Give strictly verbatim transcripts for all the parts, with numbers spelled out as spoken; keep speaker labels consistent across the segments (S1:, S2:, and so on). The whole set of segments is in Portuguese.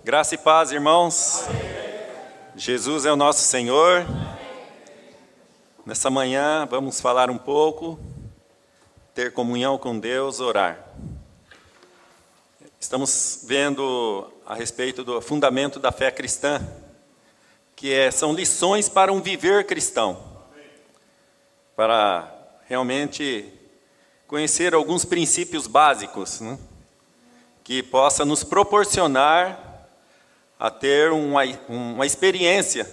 S1: Graça e paz, irmãos. Jesus é o nosso Senhor. Nessa manhã vamos falar um pouco, ter comunhão com Deus, orar. Estamos vendo a respeito do fundamento da fé cristã, que é, são lições para um viver cristão, para realmente conhecer alguns princípios básicos, né, que possa nos proporcionar a ter uma, uma experiência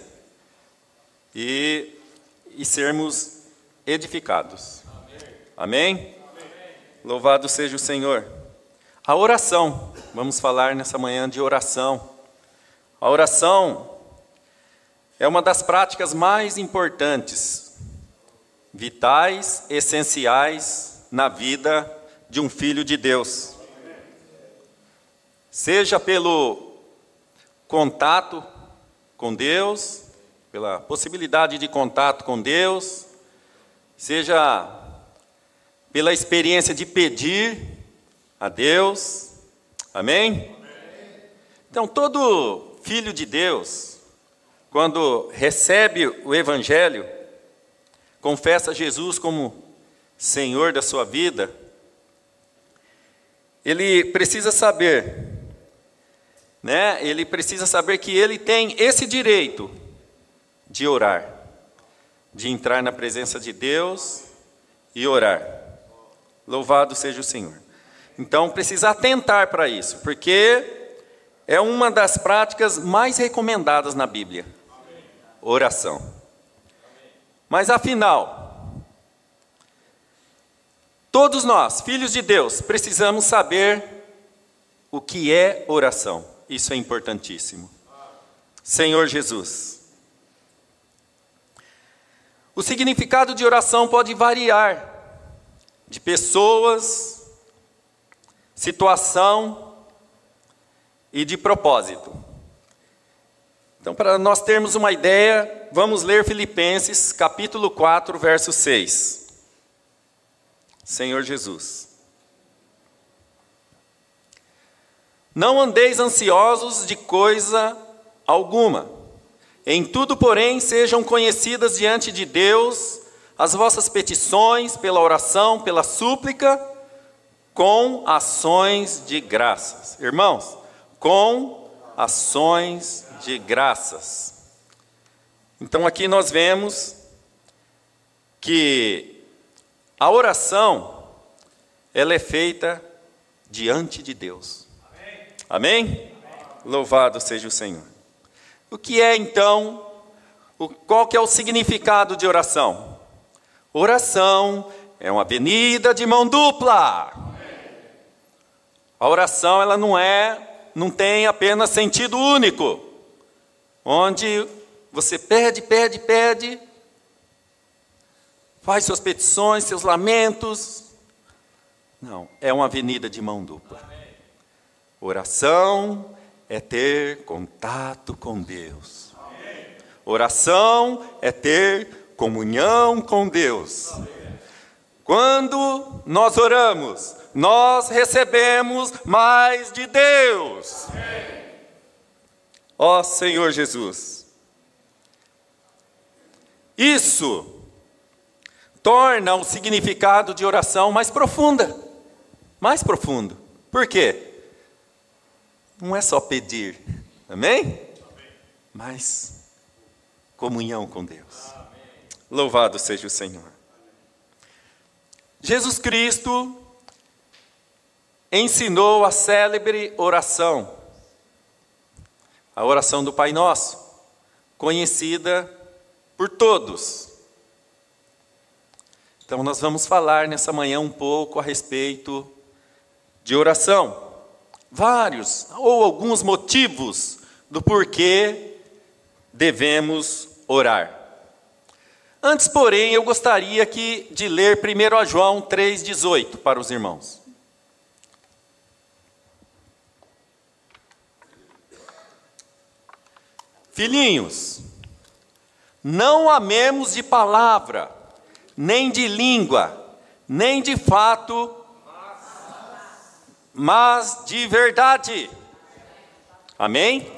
S1: e, e sermos edificados. Amém? Amém? Louvado seja o Senhor. A oração, vamos falar nessa manhã de oração. A oração é uma das práticas mais importantes, vitais, essenciais na vida de um filho de Deus. Seja pelo contato com Deus, pela possibilidade de contato com Deus, seja pela experiência de pedir a Deus, amém? Então, todo filho de Deus, quando recebe o Evangelho, confessa Jesus como Senhor da sua vida, ele precisa saber, né? Ele precisa saber que ele tem esse direito de orar, de entrar na presença de Deus e orar. Louvado seja o Senhor. Então, precisa atentar para isso, porque é uma das práticas mais recomendadas na Bíblia. Oração. Mas, afinal, todos nós, filhos de Deus, precisamos saber o que é oração. Isso é importantíssimo. Senhor Jesus. O significado de oração pode variar de pessoas, situação e de propósito. Então, para nós termos uma ideia, vamos ler Filipenses, capítulo quatro, verso seis. Senhor Jesus. Não andeis ansiosos de coisa alguma. Em tudo, porém, sejam conhecidas diante de Deus as vossas petições, pela oração, pela súplica, com ações de graças. Irmãos, com ações de graças. Então, aqui nós vemos que a oração, ela é feita diante de Deus. Amém? Amém? Louvado seja o Senhor. O que é, então, o, qual que é o significado de oração? Oração é uma avenida de mão dupla. A oração, ela não é, não tem apenas sentido único, onde você pede, pede, pede, faz suas petições, seus lamentos. Não, é uma avenida de mão dupla. Oração é ter contato com Deus. Oração é ter comunhão com Deus. Quando nós oramos, nós recebemos mais de Deus. Ó Senhor Jesus. Isso torna o significado de oração mais profunda. Mais profundo. Por quê? Não é só pedir, amém? Amém. Mas comunhão com Deus. Amém. Louvado seja o Senhor. Jesus Cristo ensinou a célebre oração, a oração do Pai Nosso, conhecida por todos. Então nós vamos falar nessa manhã um pouco a respeito de oração. Vários ou alguns motivos do porquê devemos orar. Antes, porém, eu gostaria aqui de ler primeiro João três, dezoito para os irmãos. Filhinhos, não amemos de palavra, nem de língua, nem de fato, mas de verdade. Amém?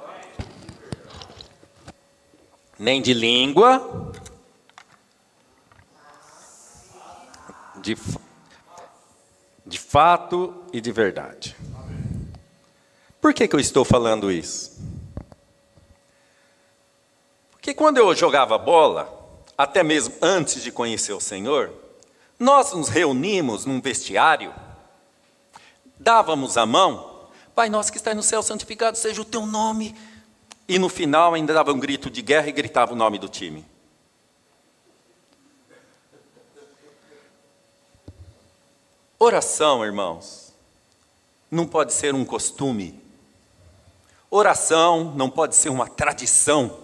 S1: Nem de língua, de, de fato e de verdade. Por que que eu estou falando isso? Porque quando eu jogava bola, até mesmo antes de conhecer o Senhor, nós nos reunimos num vestiário, dávamos a mão, Pai nosso que estás no céu, santificado seja o teu nome, e no final ainda dava um grito de guerra e gritava o nome do time. Oração, irmãos, não pode ser um costume. Oração não pode ser uma tradição.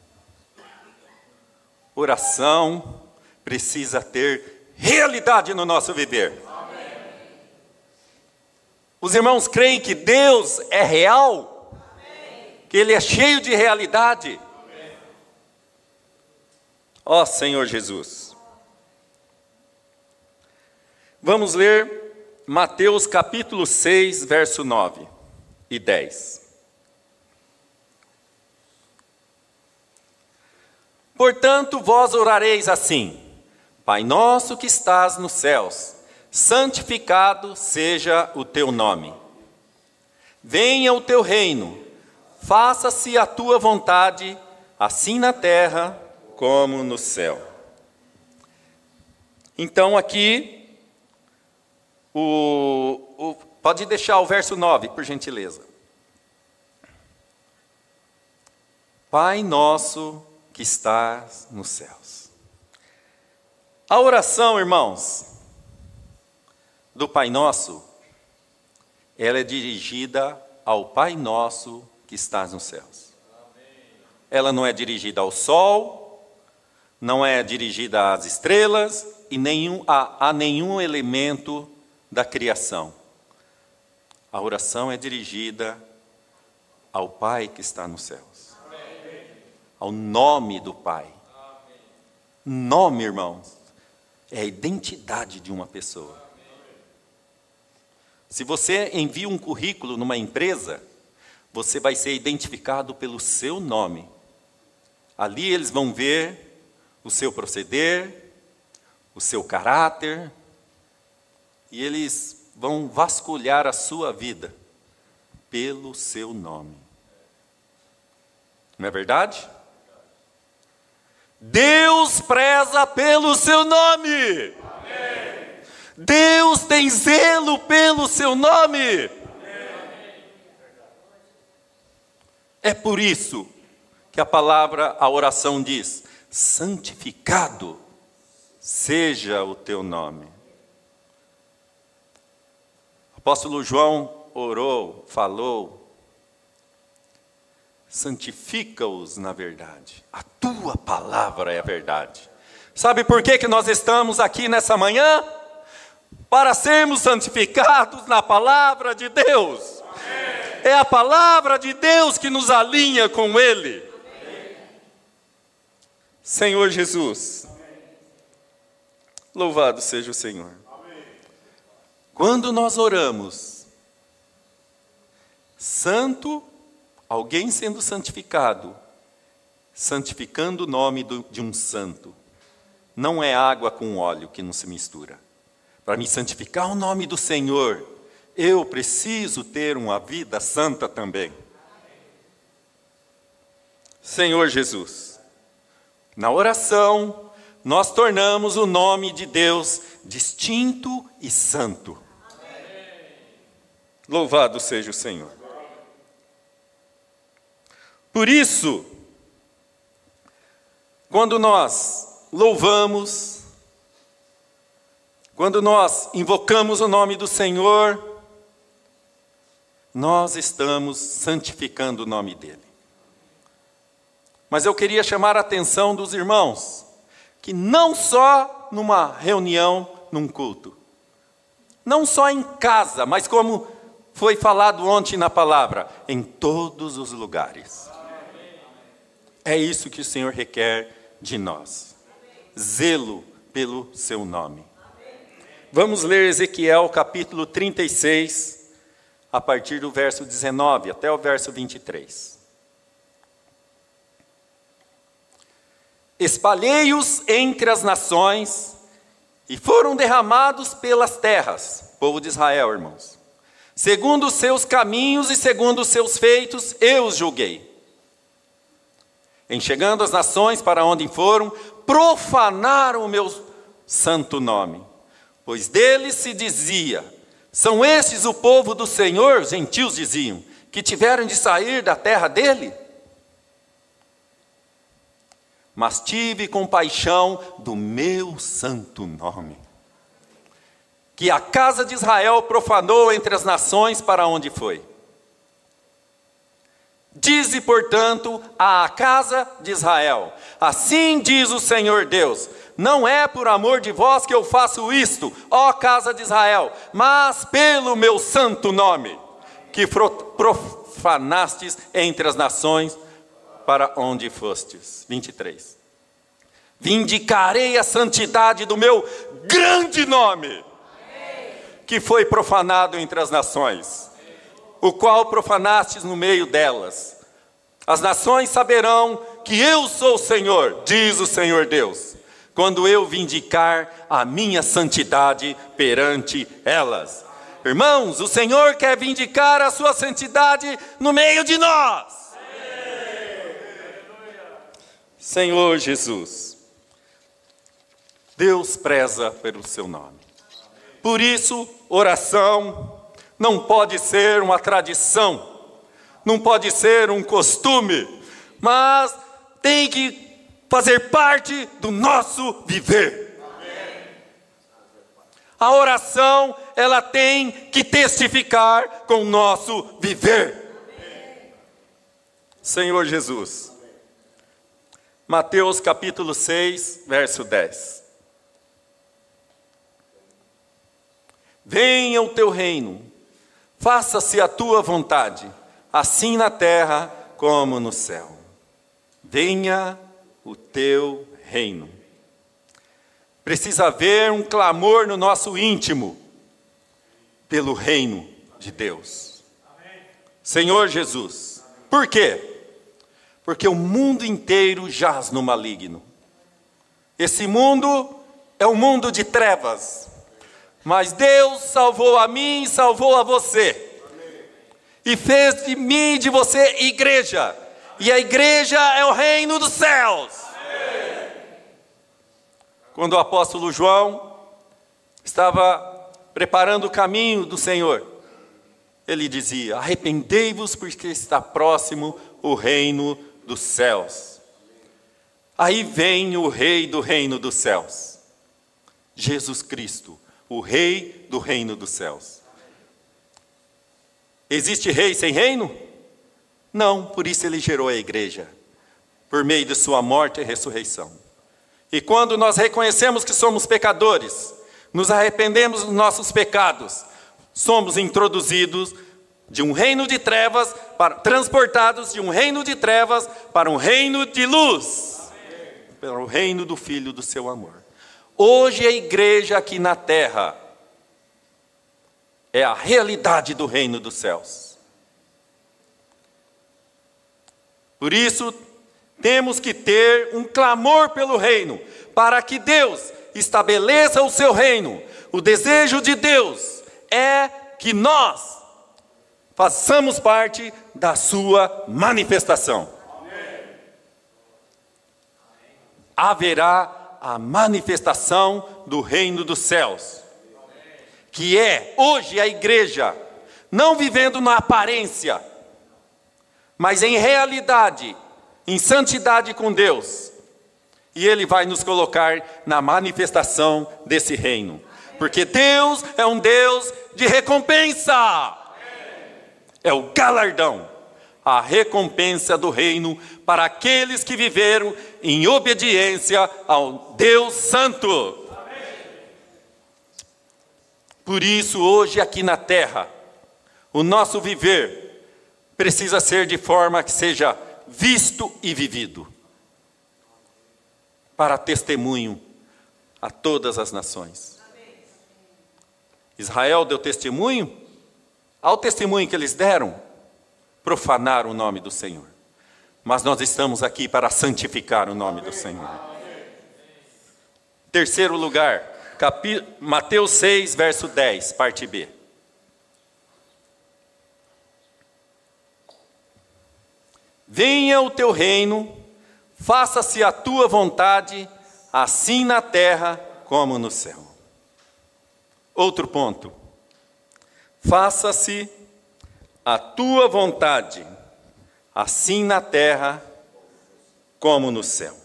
S1: Oração precisa ter realidade no nosso viver. Amém. Os irmãos creem que Deus é real? Amém. Que Ele é cheio de realidade? Ó oh, Senhor Jesus. Vamos ler Mateus capítulo seis, verso nove e dez. Portanto, vós orareis assim: Pai nosso que estás nos céus, santificado seja o teu nome. Venha o teu reino, faça-se a tua vontade, assim na terra como no céu. Então aqui, o, o, pode deixar o verso nove, por gentileza. Pai nosso que estás nos céus. A oração, irmãos, do Pai Nosso, ela é dirigida ao Pai Nosso que estás nos céus. Ela não é dirigida ao sol, não é dirigida às estrelas e nenhum, a, a nenhum elemento da criação. A oração é dirigida ao Pai que está nos céus. Ao nome do Pai. Amém. Nome, irmãos, é a identidade de uma pessoa. Amém. Se você envia um currículo numa empresa, você vai ser identificado pelo seu nome. Ali eles vão ver o seu proceder, o seu caráter, e eles vão vasculhar a sua vida pelo seu nome. Não é verdade? Deus preza pelo seu nome. Amém. Deus tem zelo pelo seu nome. Amém. É por isso que a palavra, a oração diz: santificado seja o teu nome. O apóstolo João orou, falou: santifica-os na verdade. A tua palavra é a verdade. Sabe por que que nós estamos aqui nessa manhã? Para sermos santificados na palavra de Deus. Amém. É a palavra de Deus que nos alinha com Ele. Amém. Senhor Jesus. Amém. Louvado seja o Senhor. Amém. Quando nós oramos, santo, alguém sendo santificado, santificando o nome do, de um santo, não é água com óleo que não se mistura. Para me santificar o nome do Senhor, eu preciso ter uma vida santa também. Senhor Jesus, na oração, nós tornamos o nome de Deus distinto e santo. Louvado seja o Senhor. Por isso, quando nós louvamos, quando nós invocamos o nome do Senhor, nós estamos santificando o nome dEle. Mas eu queria chamar a atenção dos irmãos, que não só numa reunião, num culto, não só em casa, mas como foi falado ontem na palavra, em todos os lugares. É isso que o Senhor requer de nós. Zelo pelo seu nome. Vamos ler Ezequiel capítulo trinta e seis, a partir do verso dezenove até o verso vinte e três. Espalhei-os entre as nações e foram derramados pelas terras, povo de Israel, irmãos. Segundo os seus caminhos e segundo os seus feitos, eu os julguei. Em chegando as nações para onde foram, profanaram o meu santo nome. Pois deles se dizia, são estes o povo do Senhor, gentios diziam, que tiveram de sair da terra dele? Mas tive compaixão do meu santo nome, que a casa de Israel profanou entre as nações para onde foi. Dize, portanto, à casa de Israel, assim diz o Senhor Deus, não é por amor de vós que eu faço isto, ó casa de Israel, mas pelo meu santo nome, que profanastes entre as nações para onde fostes. vinte e três. Vindicarei a santidade do meu grande nome, que foi profanado entre as nações, o qual profanastes no meio delas. As nações saberão que eu sou o Senhor, diz o Senhor Deus, quando eu vindicar a minha santidade perante elas. Irmãos, o Senhor quer vindicar a sua santidade no meio de nós. Senhor Jesus, Deus preza pelo seu nome. Por isso, oração não pode ser uma tradição, não pode ser um costume, mas tem que fazer parte do nosso viver. A oração, ela tem que testificar com o nosso viver. Senhor Jesus, Mateus capítulo seis, verso dez. Venha o teu reino, faça-se a tua vontade, assim na terra como no céu. Venha o teu reino. Precisa haver um clamor no nosso íntimo pelo reino de Deus. Amém. Senhor Jesus, por quê? Porque o mundo inteiro jaz no maligno. Esse mundo é um mundo de trevas, mas Deus salvou a mim e salvou a você. Amém. E fez de mim e de você igreja. E a igreja é o reino dos céus. Amém. Quando o apóstolo João estava preparando o caminho do Senhor, ele dizia, arrependei-vos porque está próximo o reino dos céus. Aí vem o rei do reino dos céus, Jesus Cristo, o rei do reino dos céus. Existe rei sem reino? Não, por isso ele gerou a igreja, por meio de sua morte e ressurreição. E quando nós reconhecemos que somos pecadores, nos arrependemos dos nossos pecados, somos introduzidos de um reino de trevas, para, transportados de um reino de trevas para um reino de luz, para o reino do Filho do seu amor. Hoje a igreja aqui na terra é a realidade do reino dos céus. Por isso, temos que ter um clamor pelo reino, para que Deus estabeleça o seu reino. O desejo de Deus é que nós façamos parte da sua manifestação. Haverá a manifestação do reino dos céus, que é hoje a igreja, não vivendo na aparência, mas em realidade, em santidade com Deus. E Ele vai nos colocar na manifestação desse reino. Porque Deus é um Deus de recompensa. É o galardão, a recompensa do reino para aqueles que viveram em obediência ao Deus Santo. Por isso, hoje aqui na terra, o nosso viver precisa ser de forma que seja visto e vivido, para testemunho a todas as nações. Israel deu testemunho? ao testemunho que eles deram, profanaram o nome do Senhor. Mas nós estamos aqui para santificar o nome do Senhor. Terceiro lugar, capi... Mateus seis, verso dez, parte B. Venha o teu reino, faça-se a tua vontade, assim na terra como no céu. Outro ponto. Faça-se a tua vontade, assim na terra como no céu.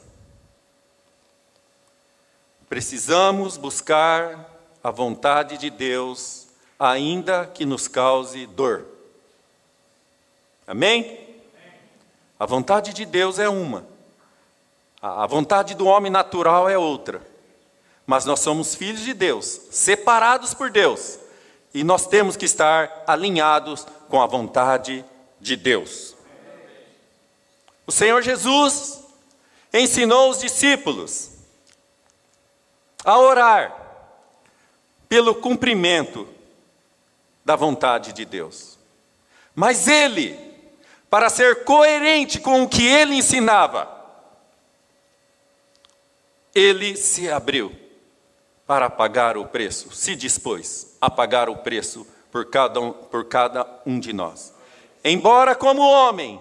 S1: Precisamos buscar a vontade de Deus, ainda que nos cause dor. Amém? A vontade de Deus é uma. A vontade do homem natural é outra. Mas nós somos filhos de Deus, separados por Deus. E nós temos que estar alinhados com a vontade de Deus. O Senhor Jesus ensinou os discípulos a orar pelo cumprimento da vontade de Deus. Mas ele, para ser coerente com o que ele ensinava, ele se abriu para pagar o preço, se dispôs a pagar o preço por cada um, por cada um de nós. Embora como homem,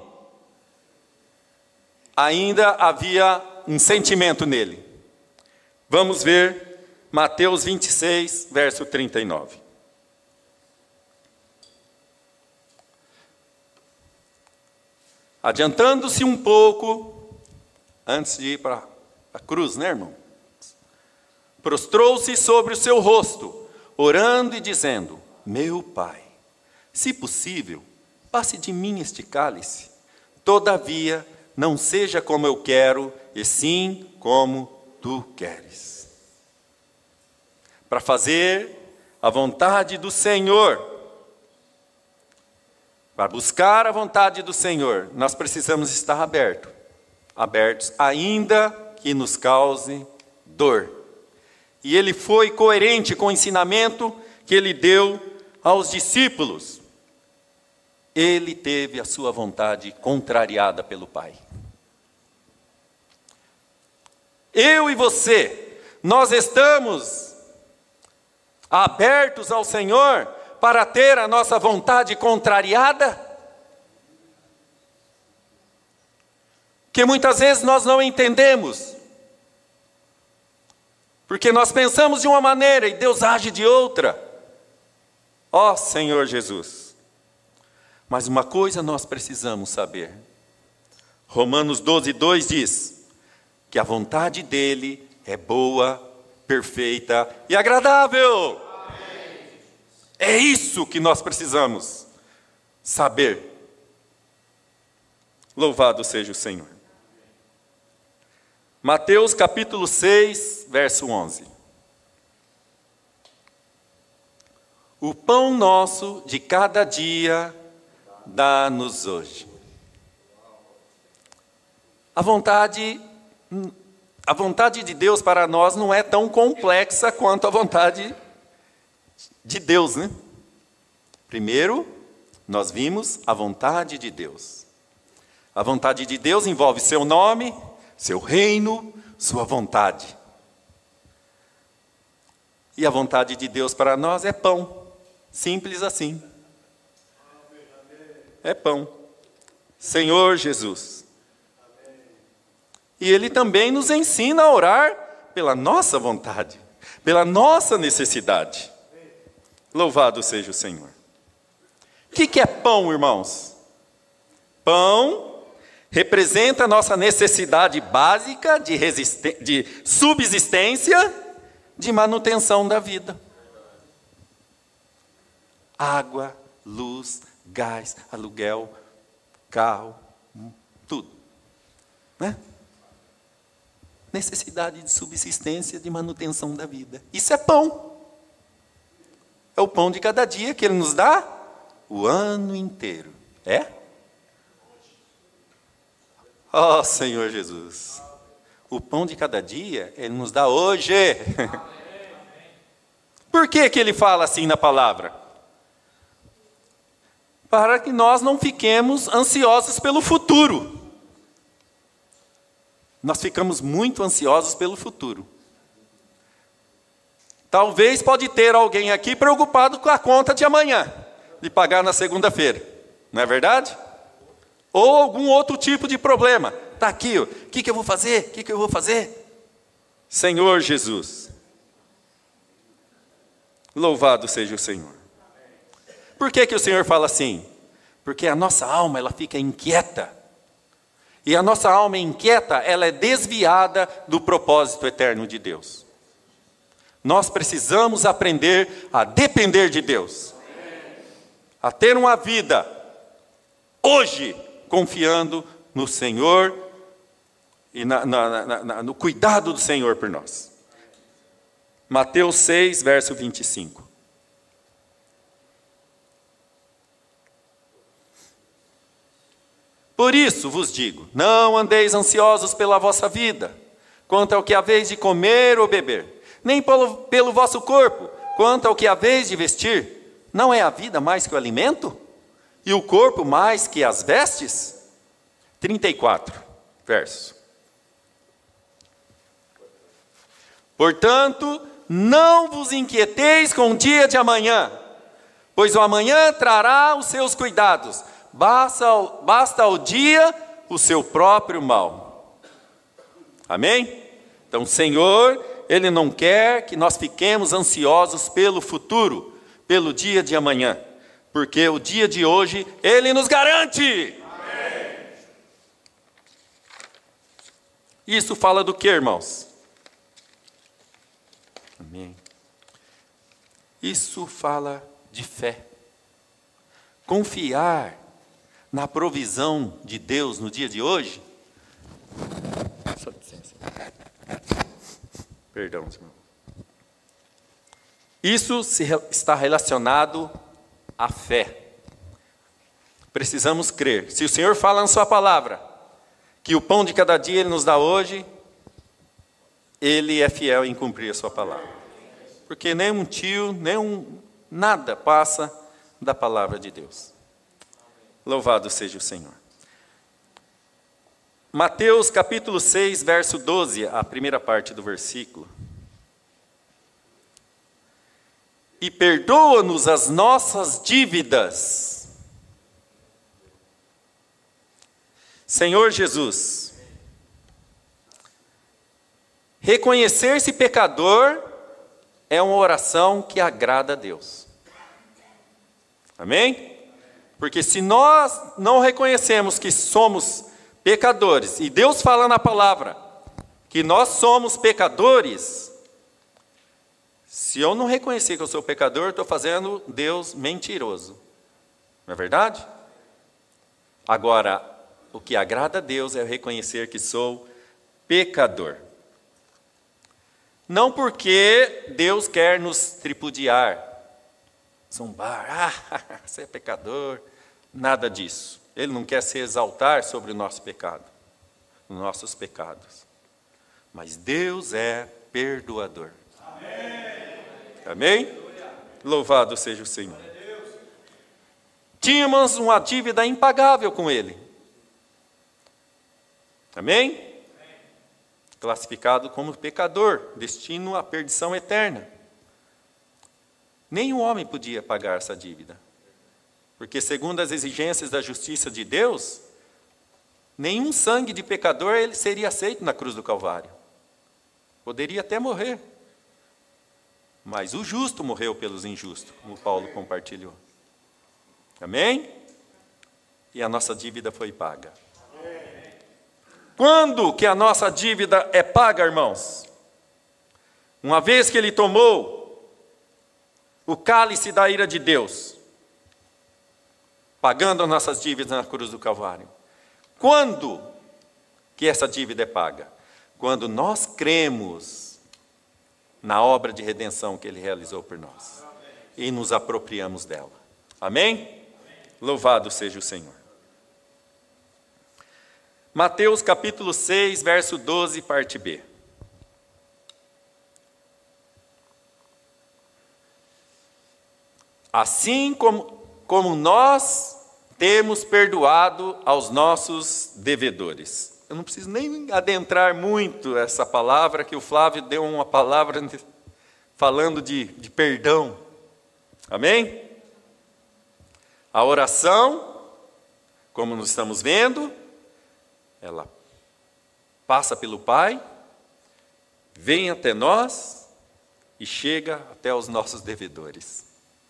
S1: ainda havia um sentimento nele. Vamos ver Mateus vinte e seis, verso trinta e nove. Adiantando-se um pouco, antes de ir para a cruz, né, irmão? Prostrou-se sobre o seu rosto, orando e dizendo: meu Pai, se possível, passe de mim este cálice. Todavia, não seja como eu quero, e sim como tu queres. Para fazer a vontade do Senhor, para buscar a vontade do Senhor, nós precisamos estar abertos, abertos, ainda que nos cause dor. E ele foi coerente com o ensinamento que ele deu aos discípulos. Ele teve a sua vontade contrariada pelo Pai. Eu e você, nós estamos abertos ao Senhor para ter a nossa vontade contrariada? Que muitas vezes nós não entendemos. Porque nós pensamos de uma maneira e Deus age de outra. Ó Senhor Jesus. Mas uma coisa nós precisamos saber. Romanos doze, dois diz que a vontade dele é boa, perfeita e agradável. Amém. É isso que nós precisamos saber. Louvado seja o Senhor. Mateus capítulo seis, verso onze. O pão nosso de cada dia dá-nos hoje. A vontade, a vontade de Deus para nós não é tão complexa quanto a vontade de Deus, né? Primeiro, nós vimos a vontade de Deus. A vontade de Deus envolve seu nome, seu reino, sua vontade. E a vontade de Deus para nós é pão. Simples assim. É pão. Senhor Jesus. E Ele também nos ensina a orar pela nossa vontade, pela nossa necessidade. Louvado seja o Senhor. O que, que é pão, irmãos? Pão representa a nossa necessidade básica de, de subsistência, de manutenção da vida. Água, luz, gás, aluguel, carro, tudo. Né? Necessidade de subsistência, de manutenção da vida. Isso é pão. É o pão de cada dia que Ele nos dá o ano inteiro. É? Ó Senhor Jesus. O pão de cada dia Ele nos dá hoje. Por que que Ele fala assim na palavra? para que nós não fiquemos ansiosos pelo futuro. Nós ficamos muito ansiosos pelo futuro. Talvez pode ter alguém aqui preocupado com a conta de amanhã, de pagar na segunda-feira, não é verdade? Ou algum outro tipo de problema. Está aqui, o que, que eu vou fazer? O que, que eu vou fazer? Senhor Jesus, louvado seja o Senhor. Por que, que o Senhor fala assim? Porque a nossa alma ela fica inquieta. E a nossa alma inquieta, ela é desviada do propósito eterno de Deus. Nós precisamos aprender a depender de Deus. A ter uma vida, hoje, confiando no Senhor e na, na, na, na, no cuidado do Senhor por nós. Mateus seis, verso vinte e cinco. Por isso vos digo, não andeis ansiosos pela vossa vida, quanto ao que haveis de comer ou beber, nem pelo, pelo vosso corpo, quanto ao que haveis de vestir. Não é a vida mais que o alimento? E o corpo mais que as vestes? trinta e quatro, verso. Portanto, não vos inquieteis com o dia de amanhã, pois o amanhã trará os seus cuidados. Basta, basta ao dia o seu próprio mal. Amém? Então, o Senhor, Ele não quer que nós fiquemos ansiosos pelo futuro, pelo dia de amanhã, porque o dia de hoje, Ele nos garante. Amém. Isso fala do que, irmãos? Amém. Isso fala de fé. Confiar na provisão de Deus no dia de hoje. Só licença. Perdão, senhor. Isso se, está relacionado à fé. Precisamos crer. Se o Senhor fala na sua palavra, que o pão de cada dia Ele nos dá hoje, Ele é fiel em cumprir a sua palavra. Porque nem um tio, nem um, nada passa da palavra de Deus. Louvado seja o Senhor. Mateus capítulo seis, verso doze, a primeira parte do versículo. E perdoa-nos as nossas dívidas. Senhor Jesus, reconhecer-se pecador é uma oração que agrada a Deus. Amém? Porque se nós não reconhecemos que somos pecadores, e Deus fala na palavra que nós somos pecadores, se eu não reconhecer que eu sou pecador, eu estou fazendo Deus mentiroso. Não é verdade? Agora, o que agrada a Deus é reconhecer que sou pecador. Não porque Deus quer nos tripudiar, zombar, ah, você é pecador, nada disso. Ele não quer se exaltar sobre o nosso pecado, os nossos pecados. Mas Deus é perdoador. Amém? Amém? Louvado seja o Senhor. Tínhamos uma dívida impagável com Ele. Amém? Classificado como pecador, destino à perdição eterna. Nenhum homem podia pagar essa dívida. Porque, segundo as exigências da justiça de Deus, nenhum sangue de pecador ele seria aceito na cruz do Calvário. Poderia até morrer. Mas o justo morreu pelos injustos, como Paulo compartilhou. Amém? E a nossa dívida foi paga. Quando que a nossa dívida é paga, irmãos? Uma vez que Ele tomou o cálice da ira de Deus, pagando as nossas dívidas na cruz do Calvário. Quando que essa dívida é paga? Quando nós cremos na obra de redenção que Ele realizou por nós e nos apropriamos dela. Amém? Louvado seja o Senhor. Mateus capítulo seis, verso doze, parte B. Assim como, como nós temos perdoado aos nossos devedores. Eu não preciso nem adentrar muito essa palavra, que o Flávio deu uma palavra falando de, de perdão. Amém? A oração, como nós estamos vendo, ela passa pelo Pai, vem até nós e chega até os nossos devedores.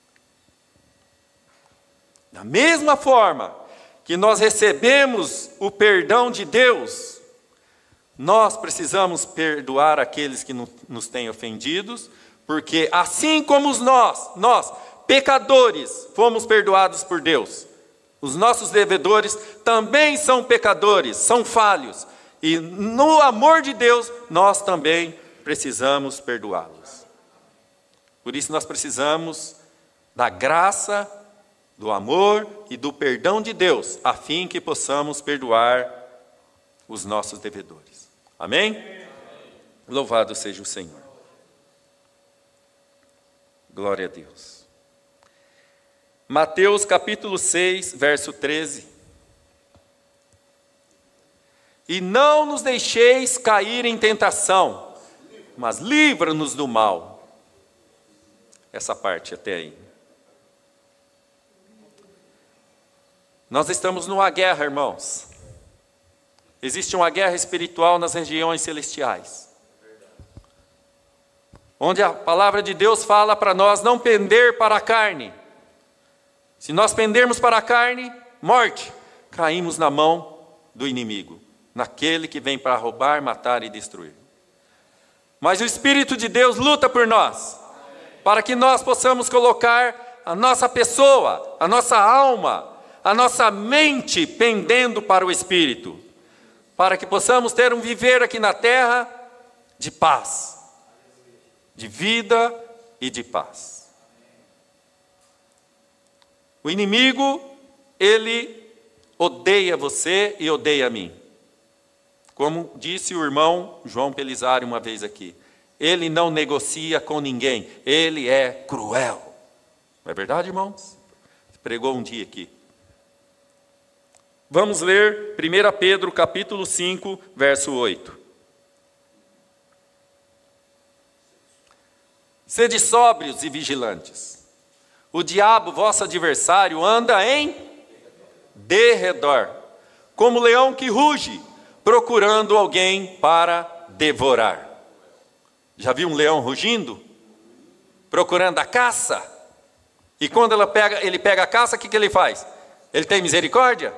S1: Da mesma forma que nós recebemos o perdão de Deus, nós precisamos perdoar aqueles que nos têm ofendidos, porque assim como nós, nós, pecadores, fomos perdoados por Deus, os nossos devedores também são pecadores, são falhos, e no amor de Deus, nós também precisamos perdoá-los. Por isso nós precisamos da graça, do amor e do perdão de Deus, a fim que possamos perdoar os nossos devedores. Amém? Amém. Louvado seja o Senhor. Glória a Deus. Mateus capítulo seis, verso treze. E não nos deixeis cair em tentação, mas livra-nos do mal. Essa parte até aí. Nós estamos numa guerra, irmãos. Existe uma guerra espiritual nas regiões celestiais, onde a palavra de Deus fala para nós não pender para a carne. Se nós pendermos para a carne, morte, caímos na mão do inimigo, naquele que vem para roubar, matar e destruir. Mas o Espírito de Deus luta por nós, para que nós possamos colocar a nossa pessoa, a nossa alma, a nossa mente pendendo para o Espírito, para que possamos ter um viver aqui na terra de paz, de vida e de paz. O inimigo, ele odeia você e odeia a mim. Como disse o irmão João Pelisário uma vez aqui, ele não negocia com ninguém, ele é cruel. Não é verdade, irmãos? Pregou um dia aqui. Vamos ler primeira Pedro capítulo cinco, verso oito. Sede sóbrios e vigilantes. O diabo, vosso adversário, anda em derredor, como leão que ruge, procurando alguém para devorar. Já viu um leão rugindo? Procurando a caça? E quando ela pega, ele pega a caça, o que, que ele faz? Ele tem misericórdia?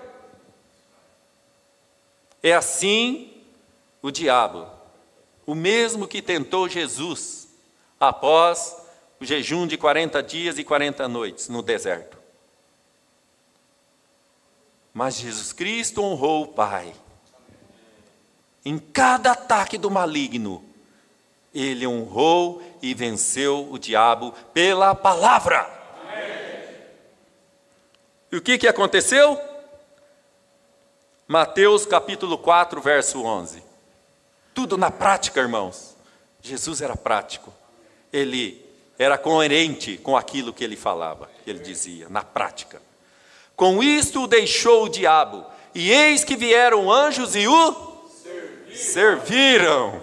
S1: É assim o diabo, o mesmo que tentou Jesus após o jejum de quarenta dias e quarenta noites no deserto. Mas Jesus Cristo honrou o Pai. Em cada ataque do maligno, ele honrou e venceu o diabo pela palavra. Amém. E o que, que aconteceu? Mateus capítulo quatro, verso onze. Tudo na prática, irmãos. Jesus era prático. Ele era coerente com aquilo que ele falava, que ele dizia, na prática. Com isto o deixou o diabo, e eis que vieram anjos e o serviram. serviram.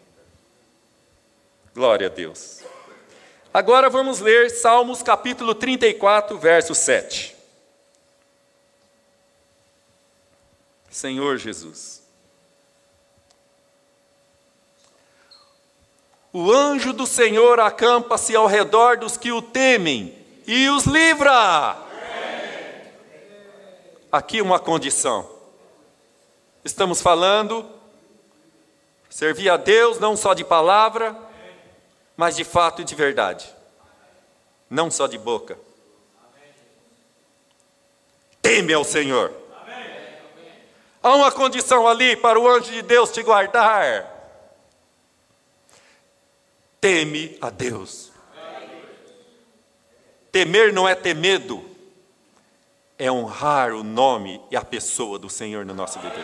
S1: Glória a Deus. Agora vamos ler Salmos capítulo trinta e quatro, verso sete. Senhor Jesus. O anjo do Senhor acampa-se ao redor dos que o temem e os livra. Aqui uma condição. Estamos falando, servir a Deus não só de palavra, mas de fato e de verdade. Não só de boca. Teme ao Senhor. Há uma condição ali para o anjo de Deus te guardar. Teme a Deus. Temer não é ter medo, é honrar o nome e a pessoa do Senhor na nossa vida.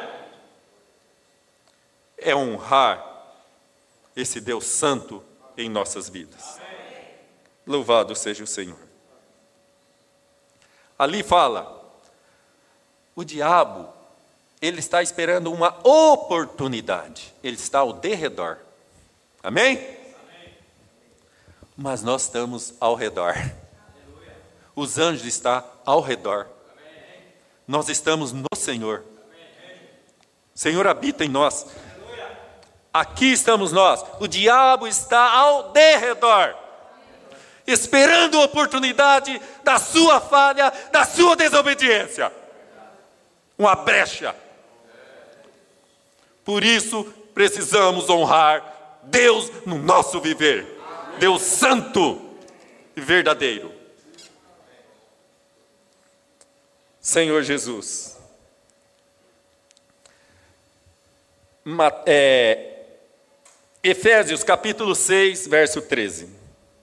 S1: É honrar esse Deus santo em nossas vidas. Louvado seja o Senhor. Ali fala, o diabo, ele está esperando uma oportunidade. Ele está ao derredor. Amém? Amém. Mas nós estamos ao redor. Aleluia. Os anjos estão ao redor. Amém. Nós estamos no Senhor. Amém. O Senhor habita em nós. Aleluia. Aqui estamos nós. O diabo está ao derredor, esperando a oportunidade da sua falha, da sua desobediência. Uma brecha. Por isso, precisamos honrar Deus no nosso viver. Deus santo e verdadeiro. Senhor Jesus. É, Efésios capítulo seis, verso treze.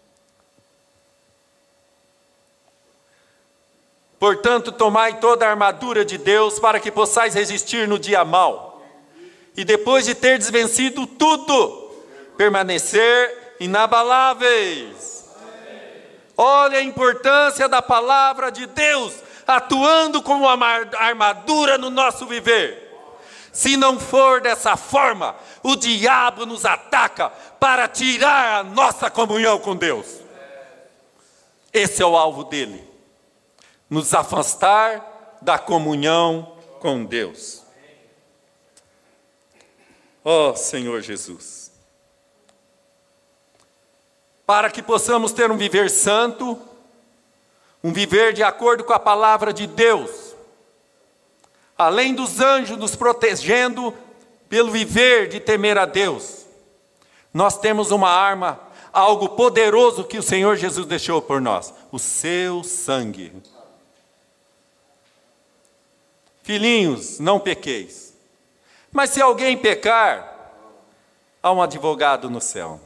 S1: Portanto, tomai toda a armadura de Deus para que possais resistir no dia mau. E depois de terdes vencido tudo, permanecer inabaláveis. Olha a importância da palavra de Deus atuando como uma armadura no nosso viver. Se não for dessa forma, o diabo nos ataca para tirar a nossa comunhão com Deus. Esse é o alvo dele. Nos afastar da comunhão com Deus. Ó Senhor Jesus. Para que possamos ter um viver santo, um viver de acordo com a palavra de Deus, além dos anjos nos protegendo pelo viver de temer a Deus, nós temos uma arma, algo poderoso que o Senhor Jesus deixou por nós, o seu sangue. Filhinhos, não pequeis. Mas se alguém pecar, há um advogado no céu.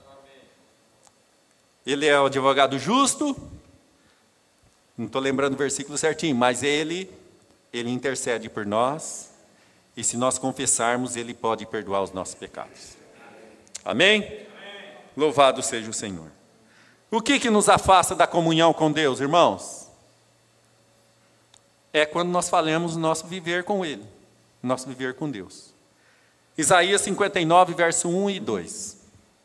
S1: Ele é o advogado justo, não estou lembrando o versículo certinho, mas ele, ele intercede por nós, e se nós confessarmos, ele pode perdoar os nossos pecados. Amém? Amém. Louvado seja o Senhor. O que que nos afasta da comunhão com Deus, irmãos? É quando nós falamos o nosso viver com Ele, o nosso viver com Deus. Isaías cinquenta e nove, verso um e dois.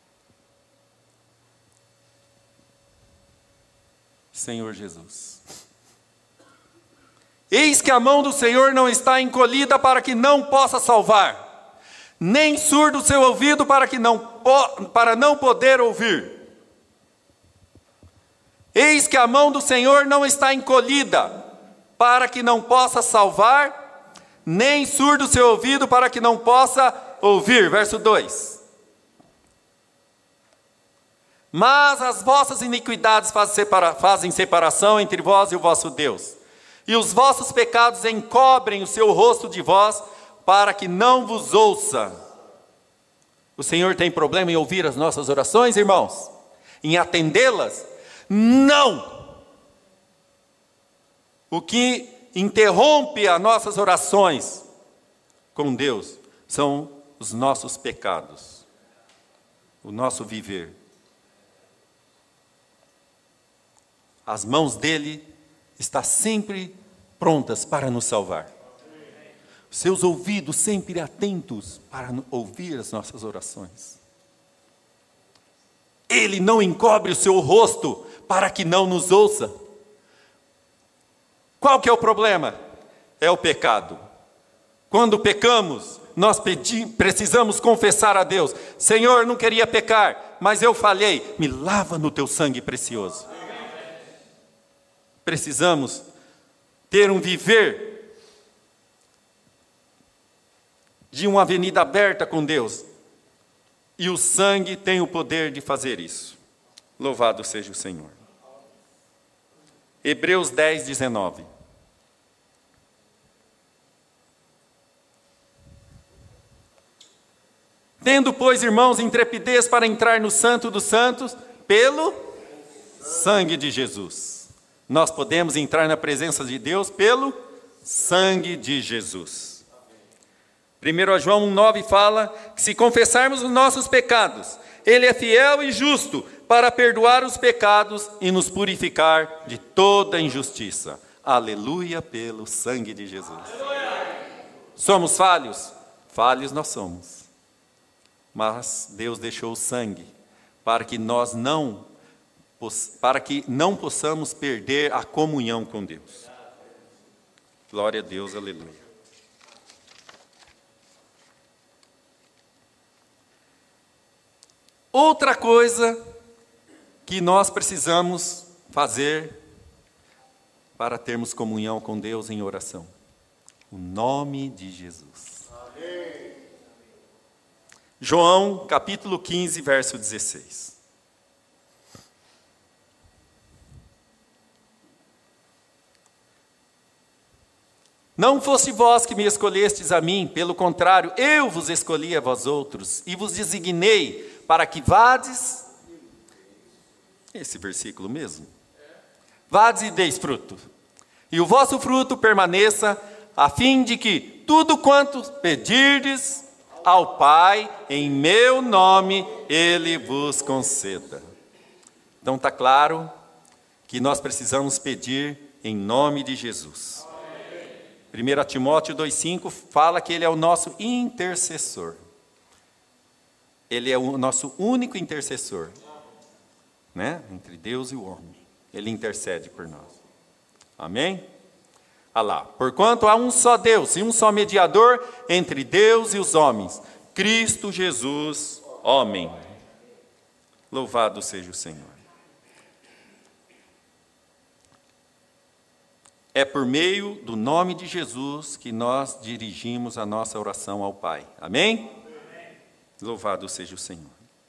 S1: Senhor Jesus. Eis que a mão do Senhor não está encolhida para que não possa salvar, nem surdo o seu ouvido para, que não po- para não poder ouvir. Eis que a mão do Senhor não está encolhida para que não possa salvar, nem surdo o seu ouvido para que não possa ouvir. Verso dois. Mas as vossas iniquidades fazem, separa, fazem separação entre vós e o vosso Deus, e os vossos pecados encobrem o seu rosto de vós, para que não vos ouça. O Senhor tem problema em ouvir as nossas orações, irmãos? Em atendê-las? Não! O que interrompe as nossas orações com Deus são os nossos pecados, o nosso viver. As mãos dele estão sempre prontas para nos salvar. Seus ouvidos sempre atentos para ouvir as nossas orações. Ele não encobre o seu rosto para que não nos ouça. Qual que é o problema? É o pecado. Quando pecamos, nós pedi, precisamos confessar a Deus: Senhor, não queria pecar, mas eu falhei, me lava no teu sangue precioso. Precisamos ter um viver de uma avenida aberta com Deus. E o sangue tem o poder de fazer isso. Louvado seja o Senhor. Hebreus dez, dezenove. Tendo, pois, irmãos, intrepidez para entrar no Santo dos Santos, pelo sangue de Jesus. Nós podemos entrar na presença de Deus pelo sangue de Jesus. primeiro João um, nove fala que se confessarmos os nossos pecados, Ele é fiel e justo para perdoar os pecados e nos purificar de toda injustiça. Aleluia pelo sangue de Jesus. Somos falhos? Falhos nós somos. Mas Deus deixou o sangue para que nós não, para que não possamos perder a comunhão com Deus. Glória a Deus, aleluia. Outra coisa que nós precisamos fazer para termos comunhão com Deus em oração. O nome de Jesus. Amém. João, capítulo quinze, verso dezesseis. Não fosse vós que me escolhestes a mim, pelo contrário, eu vos escolhi a vós outros, e vos designei para que vades, esse versículo mesmo, vades e deis fruto, e o vosso fruto permaneça, a fim de que tudo quanto pedirdes ao Pai, em meu nome, Ele vos conceda. Então está claro que nós precisamos pedir em nome de Jesus. primeiro Timóteo dois, cinco fala que Ele é o nosso intercessor. Ele é o nosso único intercessor, né? Entre Deus e o homem. Ele intercede por nós. Amém? Olha lá. Porquanto há um só Deus e um só mediador entre Deus e os homens, Cristo Jesus, homem. Louvado seja o Senhor. É por meio do nome de Jesus que nós dirigimos a nossa oração ao Pai. Amém? Amém. Louvado seja o Senhor.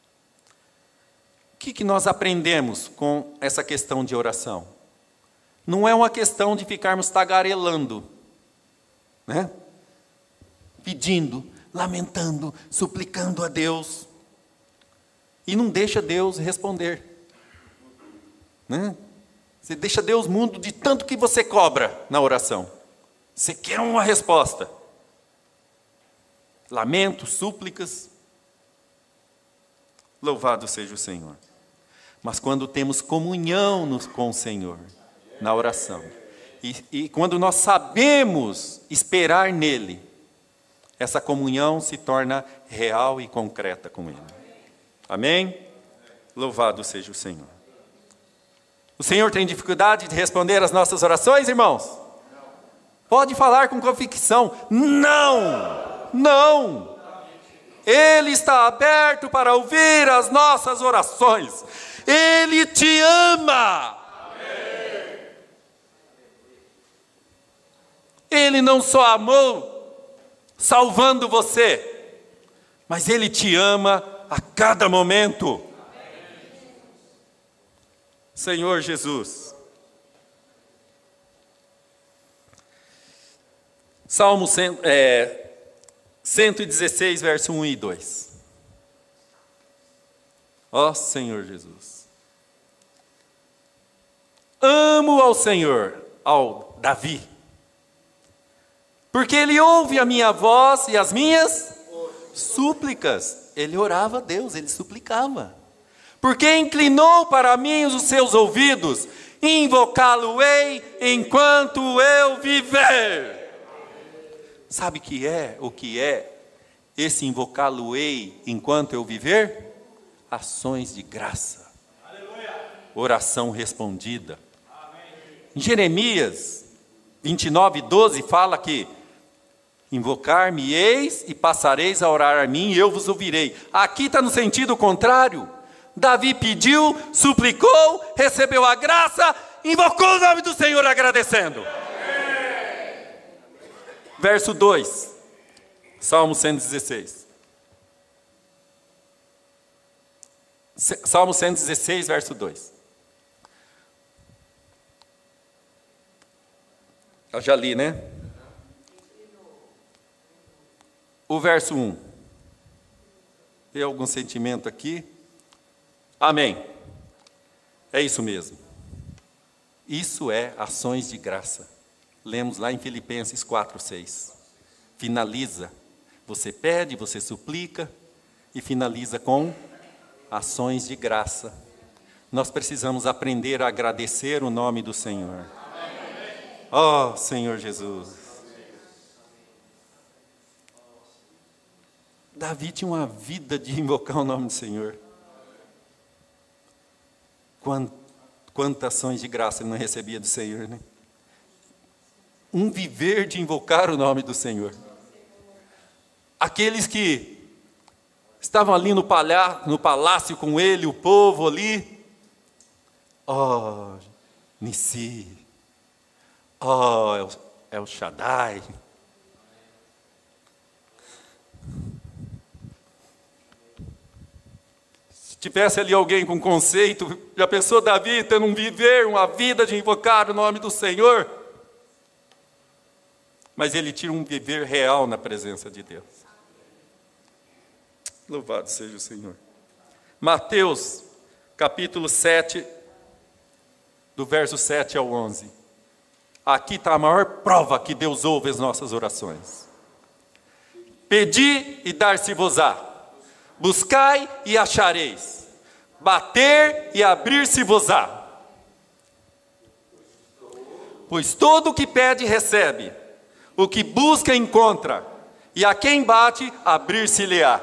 S1: O que, que nós aprendemos com essa questão de oração? Não é uma questão de ficarmos tagarelando, né? Pedindo, lamentando, suplicando a Deus. E não deixa Deus responder, né? Você deixa Deus mudo de tanto que você cobra na oração. Você quer uma resposta. Lamentos, súplicas. Louvado seja o Senhor. Mas quando temos comunhão no, com o Senhor, na oração, e, e quando nós sabemos esperar nele, essa comunhão se torna real e concreta com ele. Amém? Louvado seja o Senhor. O Senhor tem dificuldade de responder às nossas orações, irmãos? Pode falar com convicção. Não! Não! Ele está aberto para ouvir as nossas orações. Ele te ama. Ele não só amou salvando você, mas Ele te ama a cada momento. Senhor Jesus. Salmo cento, é, cento e dezesseis, verso um e dois. Ó Senhor Jesus. Amo ao Senhor, ao Davi, porque Ele ouve a minha voz e as minhas súplicas. Ele orava a Deus, ele suplicava. Porque inclinou para mim os seus ouvidos, invocá-lo-ei enquanto eu viver. Sabe que é o que é esse invocá-lo-ei enquanto eu viver? Ações de graça. Aleluia. Oração respondida. Amém. Em Jeremias vinte e nove, doze fala que invocar-me-eis e passareis a orar a mim e eu vos ouvirei. Aqui está no sentido contrário. Davi pediu, suplicou, recebeu a graça, invocou o nome do Senhor agradecendo. Amém. Verso dois, Salmo cento e dezesseis. Salmo cento e dezesseis, verso dois. Eu já li, né? O verso um. Tem algum sentimento aqui? Amém. É isso mesmo. Isso é ações de graça. Lemos lá em Filipenses quatro, seis. Finaliza. Você pede, você suplica e finaliza com ações de graça. Nós precisamos aprender a agradecer o nome do Senhor. Oh, Senhor Jesus. Davi tinha uma vida de invocar o nome do Senhor. Quantas ações de graça ele não recebia do Senhor, né? Um viver de invocar o nome do Senhor. Aqueles que estavam ali no, palha, no palácio com ele, o povo ali. Oh, Nissi. Oh, El, El Shaddai. Se tivesse ali alguém com conceito, já pensou Davi tendo um viver, uma vida de invocar o nome do Senhor? Mas ele tinha um viver real na presença de Deus. Louvado seja o Senhor. Mateus, capítulo sete, do verso sete ao onze. Aqui está a maior prova que Deus ouve as nossas orações. Pedi e dar-se-vos-á. Buscai e achareis. Bater e abrir-se-vos-á. Pois todo o que pede recebe. O que busca encontra. E a quem bate, abrir-se-lhe-á.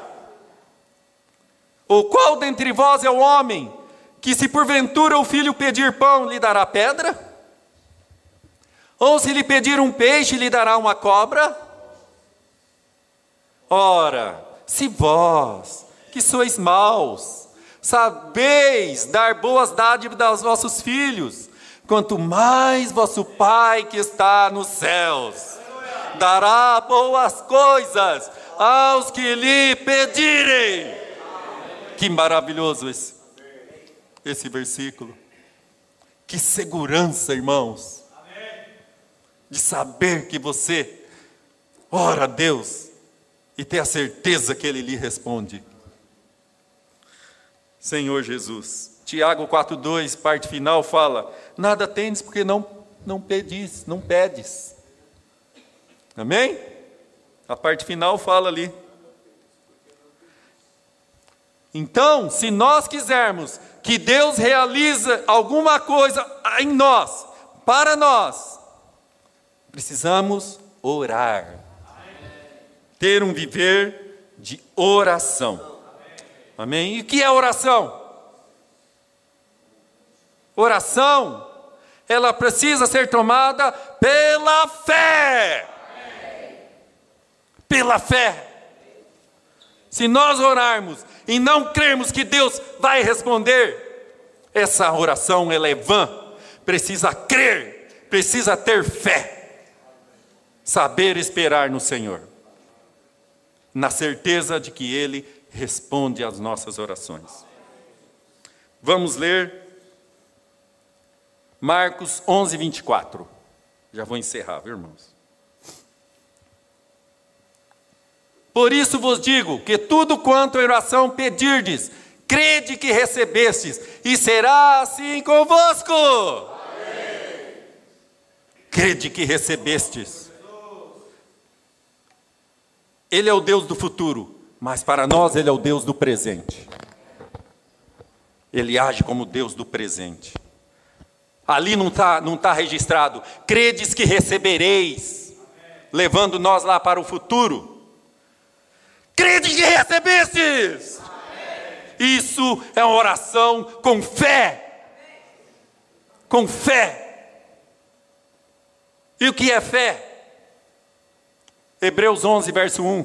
S1: Ou qual dentre vós é o homem que, se porventura o filho pedir pão, lhe dará pedra? Ou se lhe pedir um peixe, lhe dará uma cobra? Ora, se vós, que sois maus, sabeis dar boas dádivas aos vossos filhos, quanto mais vosso Pai que está nos céus dará boas coisas aos que lhe pedirem. Que maravilhoso esse, esse versículo. Que segurança, irmãos, de saber que você ora a Deus e ter a certeza que Ele lhe responde. Senhor Jesus. Tiago quatro, dois, parte final, fala: nada tendes porque não, não pedis, não pedes. Amém? A parte final fala ali. Então, se nós quisermos que Deus realize alguma coisa em nós, para nós, precisamos orar. Ter um viver de oração. Amém? E o que é oração? Oração, ela precisa ser tomada pela fé. Pela fé. Se nós orarmos e não crermos que Deus vai responder, essa oração ela é vã. Precisa crer, precisa ter fé. Saber esperar no Senhor. Na certeza de que Ele responde às nossas orações. Vamos ler Marcos onze, vinte e quatro. Já vou encerrar, viu, irmãos? Por isso vos digo que tudo quanto em oração pedirdes, crede que recebestes, e será assim convosco. Amém. Crede que recebestes. Ele é o Deus do futuro, mas para nós Ele é o Deus do presente. Ele age como Deus do presente. Ali não está não tá registrado, credes que recebereis, levando nós lá para o futuro. Crede que recebestes. Isso é uma oração com fé. Com fé. E o que é fé? Hebreus onze, verso um.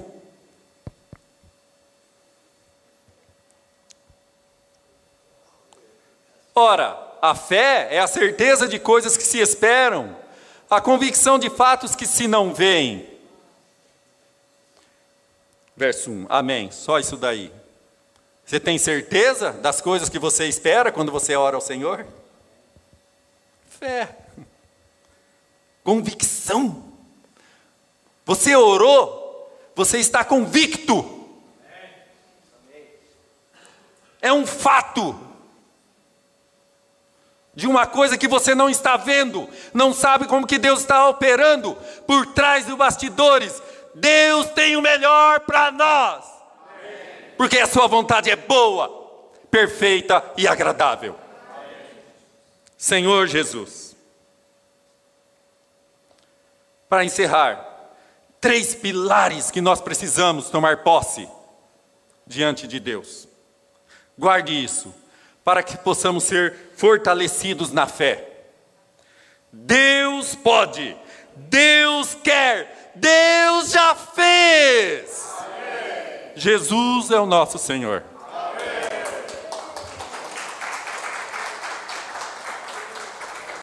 S1: Ora, a fé é a certeza de coisas que se esperam, a convicção de fatos que se não veem. Verso um, amém, só isso daí. Você tem certeza das coisas que você espera quando você ora ao Senhor? Fé. Convicção. Você orou, você está convicto. É um fato. De uma coisa que você não está vendo, não sabe como que Deus está operando por trás dos bastidores. Deus tem o melhor para nós, porque a sua vontade é boa, perfeita e agradável. Senhor Jesus, Para encerrar, três pilares que nós precisamos tomar posse diante de Deus. Guarde isso, para que possamos ser fortalecidos na fé. Deus pode, Deus quer, Deus já fez. Amém. Jesus é o nosso Senhor.